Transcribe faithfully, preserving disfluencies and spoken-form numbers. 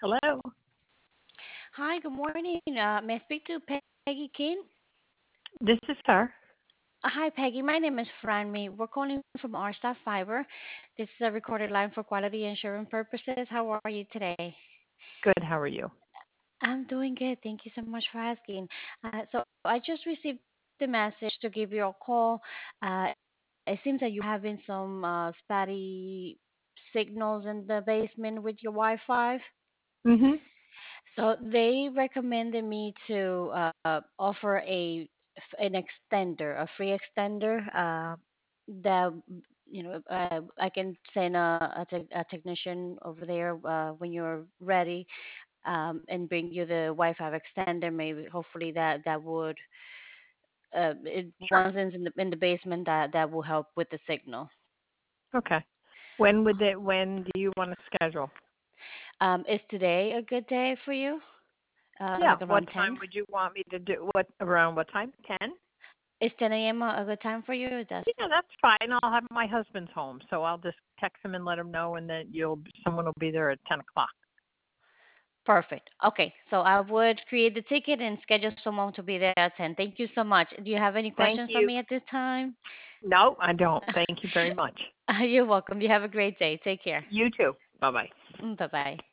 Hello. Hi, good morning. Uh, may I speak to Peggy King? This is her. Uh, Hi, Peggy. My name is Franmy. We're calling from R Staff Fiber. This is a recorded line for quality insurance purposes. How are you today? Good. How are you? I'm doing good. Thank you so much for asking. Uh, so I just received the message to give you a call. Uh, it seems that you're having some uh, spotty signals in the basement with your Wi-Fi. Mhm. So they recommended me to uh, offer a an extender, a free extender uh, that you know uh, I can send a, a, tech a technician over there uh, when you're ready um, and bring you the Wi-Fi extender. Maybe hopefully that that would uh, it, Sure. once it's in the in the basement that that will help with the signal. Okay. When would it? When do you want to schedule? Um, is today a good day for you? Uh, Yeah. like What around ten? time would you want me to do? What around what time? Ten. Is ten a m a a good time for you? That's Yeah, that's fine. I'll have my husband's home, so I'll just text him and let him know, and then you'll someone will be there at ten o'clock. perfect. Okay, so I would create the ticket and schedule someone to be there at ten. Thank you so much. Do you have any Thank questions for you. me at this time? No, I don't. Thank you very much. You're welcome. You have a great day. Take care. You too. Bye bye. Bye bye.